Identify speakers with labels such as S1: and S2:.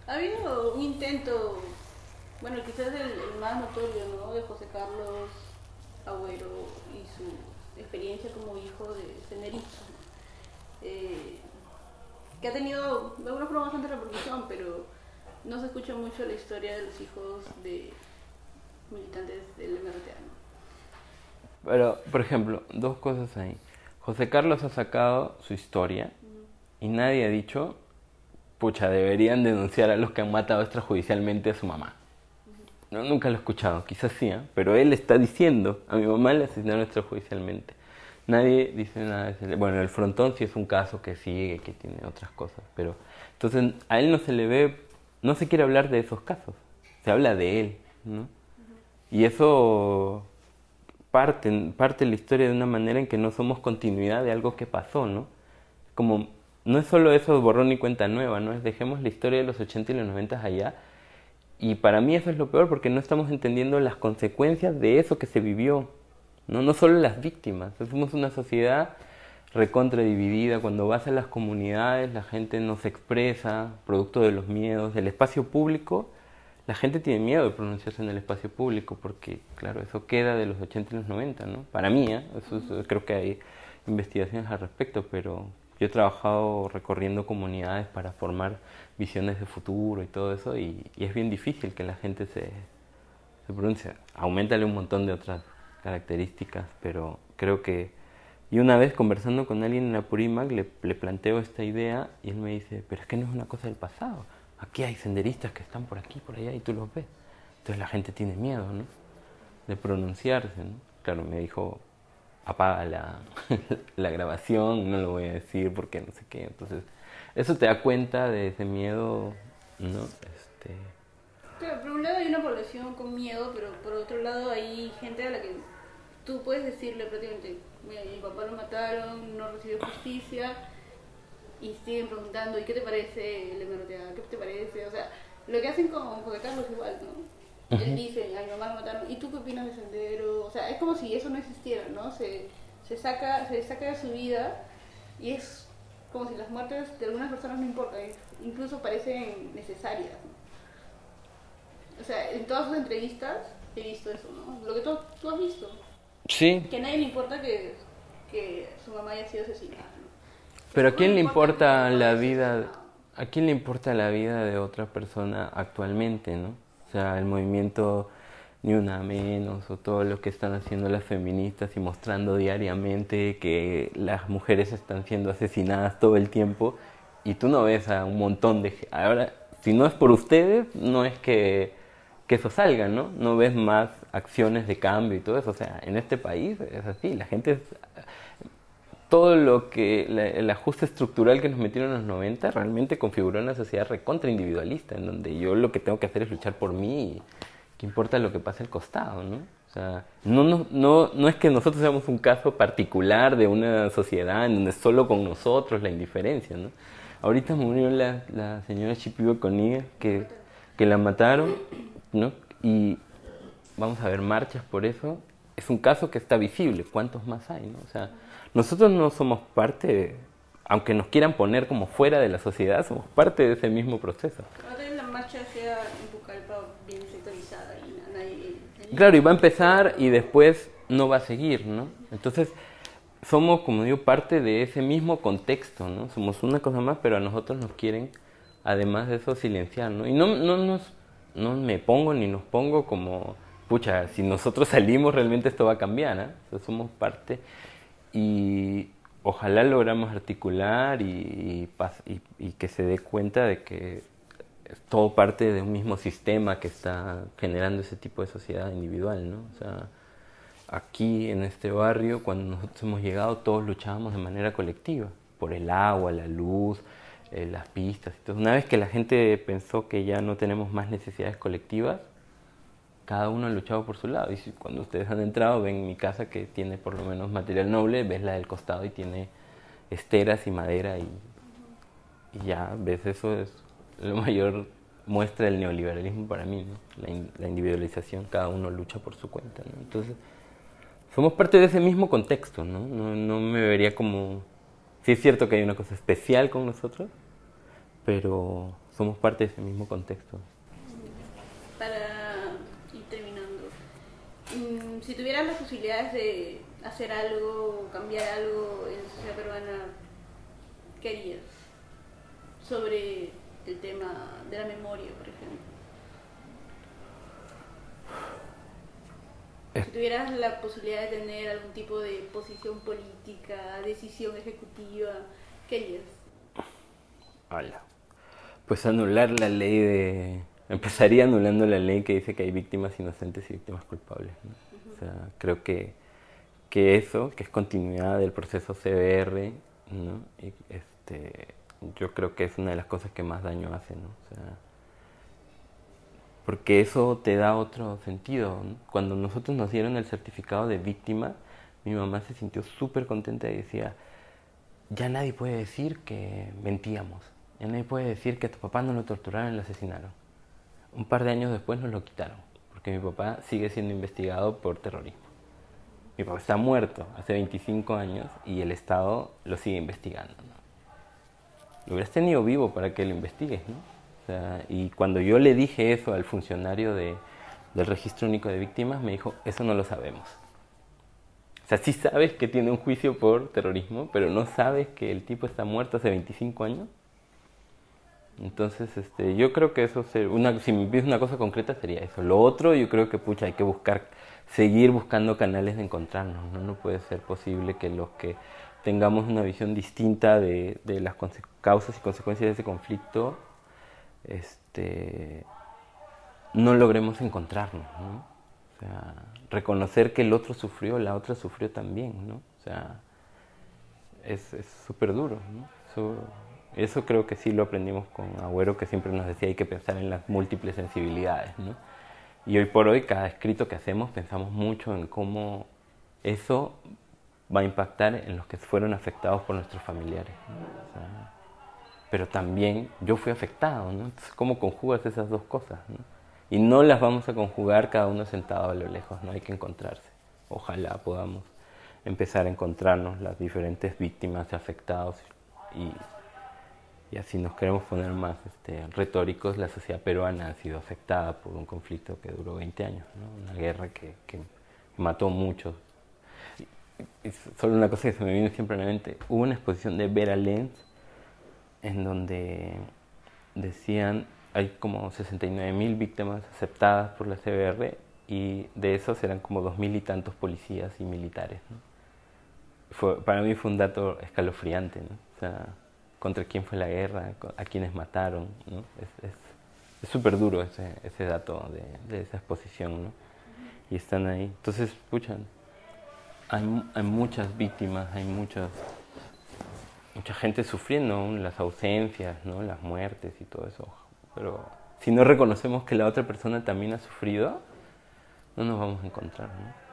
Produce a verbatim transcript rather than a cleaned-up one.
S1: Ha habido un intento, bueno, quizás el, el más notorio, ¿no? De José Carlos Agüero y su experiencia como hijo de senderista, ¿no? eh, que ha tenido de alguna forma bastante repercusión, pero no se escucha mucho la historia de los hijos de militantes del M R T A, ¿no?
S2: Pero, por ejemplo, dos cosas ahí. José Carlos ha sacado su historia y nadie ha dicho, pucha, deberían denunciar a los que han matado extrajudicialmente a su mamá. No, nunca lo he escuchado, quizás sí, ¿eh? Pero él está diciendo, a mi mamá le asesinaron extrajudicialmente. Nadie dice nada de ese. Bueno, el Frontón sí es un caso que sigue, que tiene otras cosas, pero entonces a él no se le ve, no se quiere hablar de esos casos, se habla de él, ¿no? Y eso parte, parte la historia de una manera en que no somos continuidad de algo que pasó, ¿no? Como, no es solo eso borrón y cuenta nueva, ¿no? Es dejemos la historia de los ochenta y los noventa allá. Y para mí eso es lo peor porque no estamos entendiendo las consecuencias de eso que se vivió, no, no solo las víctimas. Somos una sociedad recontra dividida. Cuando vas a las comunidades la gente no se expresa, producto de los miedos. El espacio público, la gente tiene miedo de pronunciarse en el espacio público porque, claro, eso queda de los ochenta y los noventa, ¿no? Para mí, ¿eh? Eso, eso, creo que hay investigaciones al respecto, pero yo he trabajado recorriendo comunidades para formar visiones de futuro y todo eso, y, y es bien difícil que la gente se, se pronuncie. Aumentale un montón de otras características, pero creo que... Y una vez conversando con alguien en Apurímac le, le planteo esta idea y él me dice, pero es que no es una cosa del pasado. Aquí hay senderistas que están por aquí, por allá y tú los ves. Entonces la gente tiene miedo, ¿no? De pronunciarse, ¿no? Claro, me dijo, apaga la, la grabación, no lo voy a decir porque no sé qué. Entonces, eso te da cuenta de ese miedo, ¿no? Este...
S1: Claro, por un lado hay una población con miedo, pero por otro lado hay gente a la que tú puedes decirle prácticamente, mira, mi papá lo mataron, no recibió justicia, y siguen preguntando, ¿y qué te parece el M R T A? ¿Qué te parece? O sea, lo que hacen con José Carlos igual, ¿no? Uh-huh. Él dice, a mi mamá lo mataron, ¿y tú qué opinas de Sendero? O sea, es como si eso no existiera, ¿no? Se, se, saca, se saca de su vida y es como si las muertes de algunas personas no importan, incluso parecen necesarias, ¿no? O sea, en todas sus entrevistas he visto eso, ¿no? Lo que tú, tú has visto.
S2: Sí.
S1: Que a nadie le importa que, que su mamá haya sido asesinada, ¿no?
S2: Pero ¿a quién le importa la vida? ¿A quién le importa la vida de otra persona actualmente, no? O sea, el movimiento Ni Una Menos o todo lo que están haciendo las feministas y mostrando diariamente que las mujeres están siendo asesinadas todo el tiempo y tú no ves a un montón de... Ahora, si no es por ustedes, no es que, que eso salga, ¿no? No ves más acciones de cambio y todo eso. O sea, en este país es así, la gente es... Todo lo que, la, el ajuste estructural que nos metieron en los noventa realmente configuró una sociedad recontra individualista, en donde yo lo que tengo que hacer es luchar por mí y qué importa lo que pase al costado, ¿no? O sea, no, no, no, no es que nosotros seamos un caso particular de una sociedad en donde solo con nosotros la indiferencia, ¿no? Ahorita murió la, la señora Shipibo Koniga, que, que la mataron, ¿no? Y vamos a ver marchas por eso. Es un caso que está visible. ¿Cuántos más hay, no? O sea, nosotros no somos parte, aunque nos quieran poner como fuera de la sociedad, somos parte de ese mismo proceso.
S1: Ahora la marcha sea en Pucallpa bien sectorizada y nadie...
S2: Claro, y va a empezar y después no va a seguir, ¿no? Entonces, somos, como digo, parte de ese mismo contexto, ¿no? Somos una cosa más, pero a nosotros nos quieren, además de eso, silenciar, ¿no? Y no, no, nos, no me pongo ni nos pongo como, pucha, si nosotros salimos realmente esto va a cambiar, ¿eh? O sea, somos parte... Y ojalá logramos articular y, y, y, y que se dé cuenta de que es todo parte de un mismo sistema que está generando ese tipo de sociedad individual, ¿no? O sea, aquí en este barrio, cuando nosotros hemos llegado, todos luchábamos de manera colectiva, por el agua, la luz, eh, las pistas. Entonces, una vez que la gente pensó que ya no tenemos más necesidades colectivas, cada uno ha luchado por su lado. Y si, cuando ustedes han entrado, ven mi casa que tiene por lo menos material noble, ves la del costado y tiene esteras y madera y, y ya ves, eso es lo mayor muestra del neoliberalismo para mí, ¿no? La, in, la individualización, cada uno lucha por su cuenta, ¿no? Entonces, somos parte de ese mismo contexto, ¿no? No, no me vería como... Sí es cierto que hay una cosa especial con nosotros, pero somos parte de ese mismo contexto.
S1: Para ir terminando, mm, si tuvieras las posibilidades de hacer algo, cambiar algo en la sociedad peruana, ¿qué harías sobre el tema de la memoria, por ejemplo? Si tuvieras la posibilidad de tener algún tipo de posición política, decisión ejecutiva, ¿qué harías?
S2: Hola. Pues anular la ley de... Empezaría anulando la ley que dice que hay víctimas inocentes y víctimas culpables, ¿no? Uh-huh. O sea, creo que, que eso, que es continuidad del proceso C B R, ¿no? Y este, yo creo que es una de las cosas que más daño hace, ¿no? O sea, porque eso te da otro sentido, ¿no? Cuando nosotros nos dieron el certificado de víctima, mi mamá se sintió súper contenta y decía, ya nadie puede decir que mentíamos, ya nadie puede decir que a tu papá no lo torturaron y lo asesinaron. Un par de años después nos lo quitaron, porque mi papá sigue siendo investigado por terrorismo. Mi papá está muerto hace veinticinco años y el Estado lo sigue investigando, ¿no? Lo hubieras tenido vivo para que lo investigues, ¿no? O sea, y cuando yo le dije eso al funcionario de, del Registro Único de Víctimas, me dijo, eso no lo sabemos. O sea, sí sabes que tiene un juicio por terrorismo, pero no sabes que el tipo está muerto hace veinticinco años. Entonces, este, yo creo que eso, sería una, si me pides una cosa concreta, sería eso. Lo otro, yo creo que, pucha, hay que buscar, seguir buscando canales de encontrarnos, ¿no? No puede ser posible que los que tengamos una visión distinta de, de las causas y consecuencias de ese conflicto, este, no logremos encontrarnos, ¿no? O sea, reconocer que el otro sufrió, la otra sufrió también, ¿no? O sea, es súper duro, ¿no? Eso, eso creo que sí lo aprendimos con Agüero, que siempre nos decía hay que pensar en las múltiples sensibilidades, ¿no? Y hoy por hoy, cada escrito que hacemos, pensamos mucho en cómo eso va a impactar en los que fueron afectados por nuestros familiares, ¿no? O sea, pero también yo fui afectado, ¿no? Entonces, ¿cómo conjugas esas dos cosas, ¿no? Y no las vamos a conjugar cada uno sentado a lo lejos, ¿no? Hay que encontrarse. Ojalá podamos empezar a encontrarnos las diferentes víctimas afectados y, y así nos queremos poner más este, retóricos. La sociedad peruana ha sido afectada por un conflicto que duró veinte años, ¿no? Una guerra que, que mató muchos. Y, y solo una cosa que se me viene siempre a la mente, hubo una exposición de Vera Lenz en donde decían hay como sesenta y nueve mil víctimas aceptadas por la C B R y de esos eran como dos mil y tantos policías y militares, ¿no? Fue, para mí fue un dato escalofriante, ¿no? O sea, contra quién fue la guerra, a quiénes mataron, ¿no? Es súper es, es duro ese, ese dato de, de esa exposición, ¿no? Y están ahí. Entonces, pucha, hay, hay muchas víctimas, hay muchas, mucha gente sufriendo, ¿no? Las ausencias, ¿no? Las muertes y todo eso. Pero si no reconocemos que la otra persona también ha sufrido, no nos vamos a encontrar, ¿no?